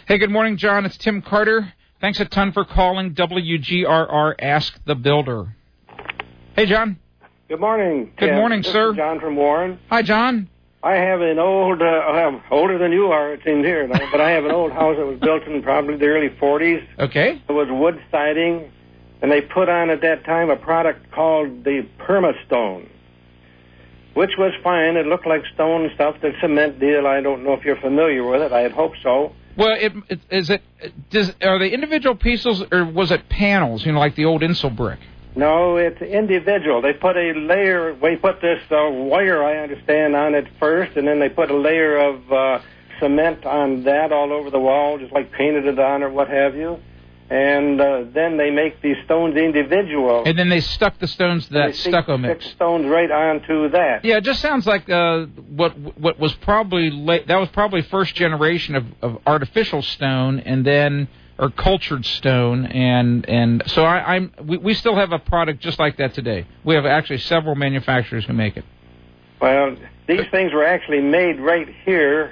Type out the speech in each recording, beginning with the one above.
Hey, good morning, John. It's Tim Carter. Thanks a ton for calling WGRR Ask the Builder. Hey, John. Good morning, Tim. Good morning, this sir. Is John from Warren. Hi, John. I have an old, older than you are, it seems here, but I have an old house that was built in probably the early 40s. Okay. It was wood siding, and they put on at that time a product called the Permastone, which was fine. It looked like stone stuff, the cement deal. I don't know if you're familiar with it. I had hoped so. Well, are they individual pieces, or was it panels, like the old Insul brick? No, it's individual. They put a layer, we put this wire, I understand, on it first, and then they put a layer of cement on that all over the wall, just like painted it on or what have you. And then they make these stones individual. And then they stuck the stones to that stucco mix. 6 stones right onto that. Yeah, it just sounds like what was probably that was probably first generation of artificial stone, and then or cultured stone, and so we still have a product just like that today. We have actually several manufacturers who make it. Well, these things were actually made right here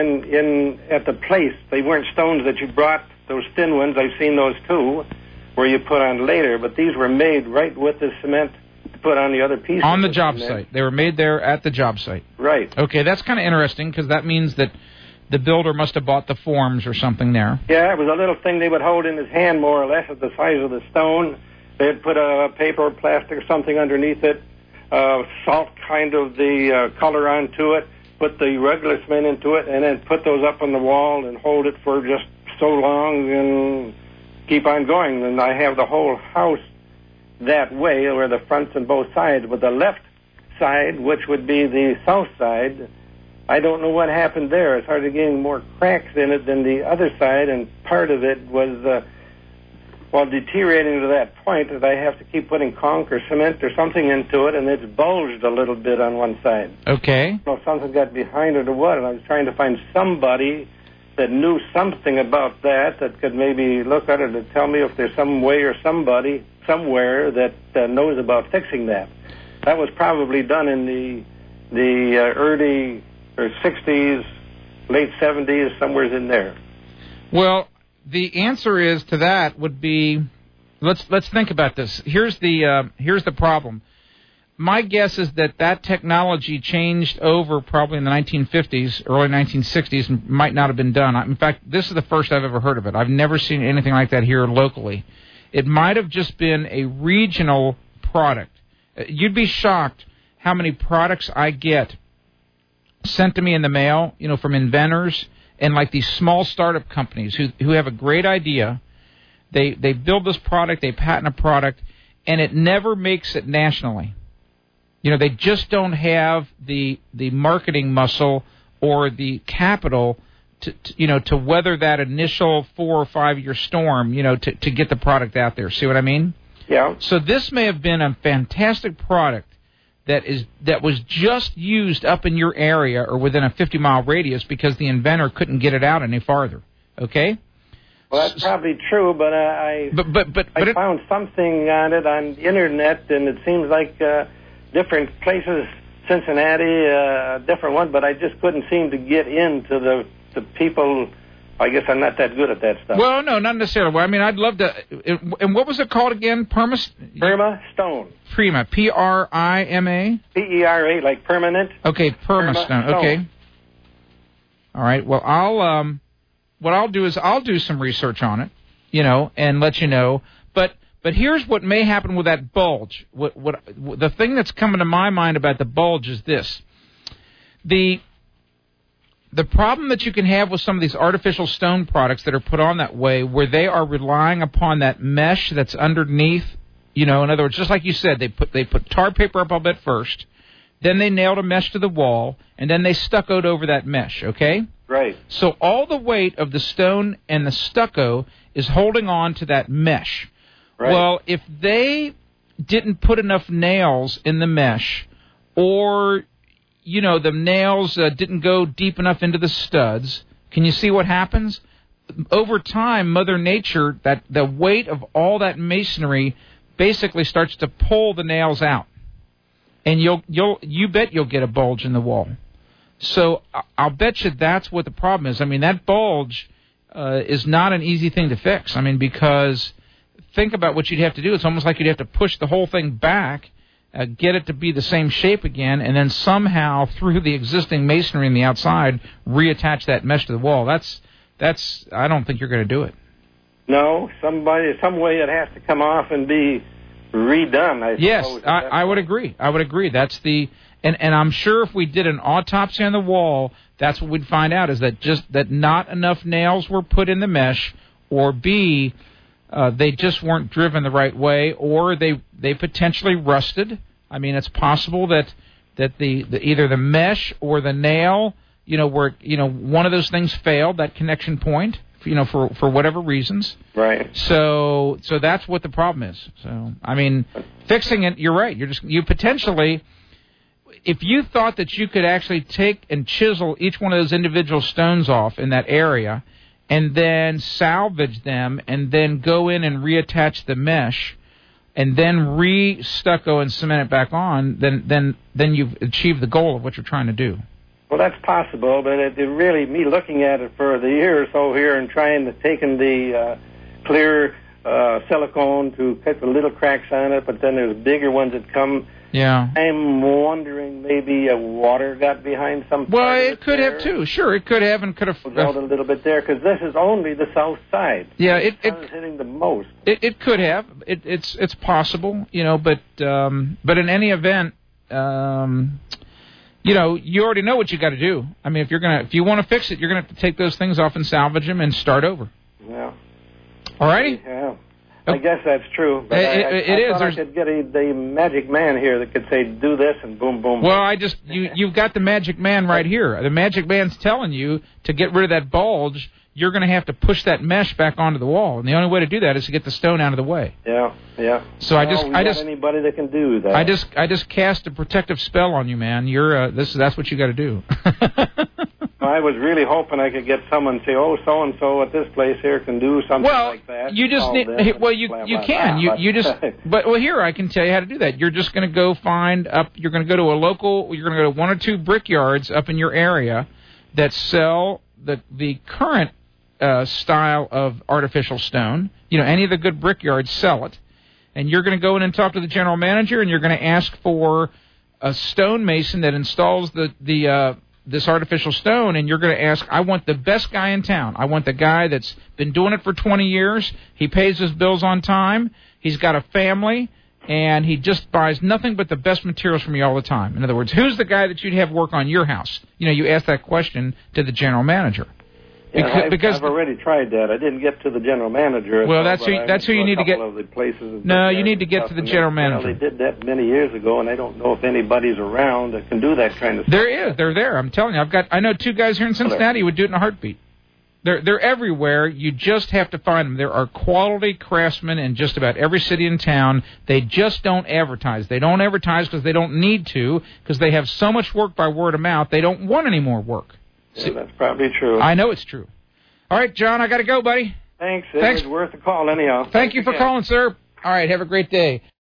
in at the place. They weren't stones that you brought. Those thin ones, I've seen those too, where you put on later, but these were made right with the cement to put on the other pieces. On the job site. They were made there at the job site. Right. Okay, that's kind of interesting, because that means that the builder must have bought the forms or something there. Yeah, it was a little thing they would hold in his hand, more or less, at the size of the stone. They'd put a paper or plastic or something underneath it, salt kind of the color onto it, put the regular cement into it, and then put those up on the wall and hold it for just so long and keep on going. And I have the whole house that way, where the fronts and both sides. But the left side, which would be the south side, I don't know what happened there. It started getting more cracks in it than the other side, and part of it was, deteriorating to that point that I have to keep putting conch or cement or something into it, and it's bulged a little bit on one side. Okay. I don't know if something got behind it or what, and I was trying to find somebody that knew something about that could maybe look at it and tell me if there's some way or somebody somewhere that knows about fixing that. That was probably done in the early or 60s, late 70s, somewhere in there. Well, the answer is to that would be, let's think about this. Here's the problem. My guess is that technology changed over probably in the 1950s, early 1960s, and might not have been done. In fact, this is the first I've ever heard of it. I've never seen anything like that here locally. It might have just been a regional product. You'd be shocked how many products I get sent to me in the mail, from inventors and like these small startup companies who have a great idea. They build this product, they patent a product, and it never makes it nationally. They just don't have the marketing muscle or the capital to weather that initial 4 or 5 year storm, to get the product out there. See what I mean? Yeah. So this may have been a fantastic product that was just used up in your area or within a 50-mile radius because the inventor couldn't get it out any farther. Okay? Well, that's probably true, but I found something on it on the internet, and it seems like different places, Cincinnati, different one, but I just couldn't seem to get into the people. I guess I'm not that good at that stuff. Well, no, not necessarily. Well, I mean, I'd love to. And what was it called again? Permastone. Prima. Prima. Pera, like permanent. Okay, Permastone. Okay. All right. Well, what I'll do is I'll do some research on it, and let you know. But here's what may happen with that bulge. What the thing that's coming to my mind about the bulge is this: the problem that you can have with some of these artificial stone products that are put on that way, where they are relying upon that mesh that's underneath. In other words, just like you said, they put tar paper up a bit first, then they nailed a mesh to the wall, and then they stuccoed over that mesh. Okay. Right. So all the weight of the stone and the stucco is holding on to that mesh. Right. Well, if they didn't put enough nails in the mesh, or, the nails didn't go deep enough into the studs, can you see what happens? Over time, Mother Nature, the weight of all that masonry basically starts to pull the nails out. And you bet you'll get a bulge in the wall. So I'll bet you that's what the problem is. I mean, that bulge is not an easy thing to fix. I mean, because think about what you'd have to do. It's almost like you'd have to push the whole thing back, get it to be the same shape again, and then somehow through the existing masonry on the outside reattach that mesh to the wall. That's. I don't think you're going to do it. No, some way it has to come off and be redone. I suppose. Yes, I would agree. I would agree. That's the and I'm sure if we did an autopsy on the wall, that's what we'd find out, is that just that not enough nails were put in the mesh, or B, they just weren't driven the right way, or they potentially rusted. I mean, it's possible that the either the mesh or the nail, where one of those things failed, that connection point, for whatever reasons. Right. So that's what the problem is. So I mean, fixing it, you're right. You potentially, if you thought that you could actually take and chisel each one of those individual stones off in that area, and then salvage them, and then go in and reattach the mesh, and then re-stucco and cement it back on, then you've achieved the goal of what you're trying to do. Well, that's possible, but it really, me looking at it for the year or so here and trying to take in the clear silicone to cut the little cracks on it, but then there's bigger ones that come. Yeah. I'm wondering maybe water got behind some. Well, it could have too. Sure, it could have and could have. A little bit there, because this is only the south side. Yeah, it's hitting the most. It could have. It's possible, but in any event, you already know what you got to do. I mean, if you want to fix it, you're gonna have to take those things off and salvage them and start over. Yeah. All righty. Yeah. I guess that's true. But I thought I could get the magic man here that could say, do this, and boom, boom. Well, you've got the magic man right here. The magic man's telling you to get rid of that bulge, you're going to have to push that mesh back onto the wall. And the only way to do that is to get the stone out of the way. Yeah. So I just anybody that can do that. I just cast a protective spell on you, man. That's what you got to do. I was really hoping I could get someone to say, oh, so and so at this place here can do something like that. You just need. Well, you can. You just. But here I can tell you how to do that. You're just going to go find up. You're going to go to a local. You're going to go to one or two brickyards up in your area that sell the current style of artificial stone. Any of the good brickyards sell it, and you're going to go in and talk to the general manager, and you're going to ask for a stonemason that installs this artificial stone, and you're going to ask, I want the best guy in town. I want the guy that's been doing it for 20 years. He pays his bills on time. He's got a family, and he just buys nothing but the best materials from you all the time. In other words, who's the guy that you'd have work on your house? You ask that question to the general manager. Yeah, I've already tried that. I didn't get to the general manager. Well, that's who you need to get. No, you need to get to the general manager. Well, they did that many years ago, and I don't know if anybody's around that can do that kind of stuff. There is. They're there. I'm telling you. I know two guys here in Cincinnati who would do it in a heartbeat. They're everywhere. You just have to find them. There are quality craftsmen in just about every city in town. They just don't advertise. They don't advertise because they don't need to, because they have so much work by word of mouth. They don't want any more work. Yeah, that's probably true. I know it's true. All right, John, I got to go, buddy. Thanks. It was worth a call anyhow. Thank you for calling, sir. All right, have a great day.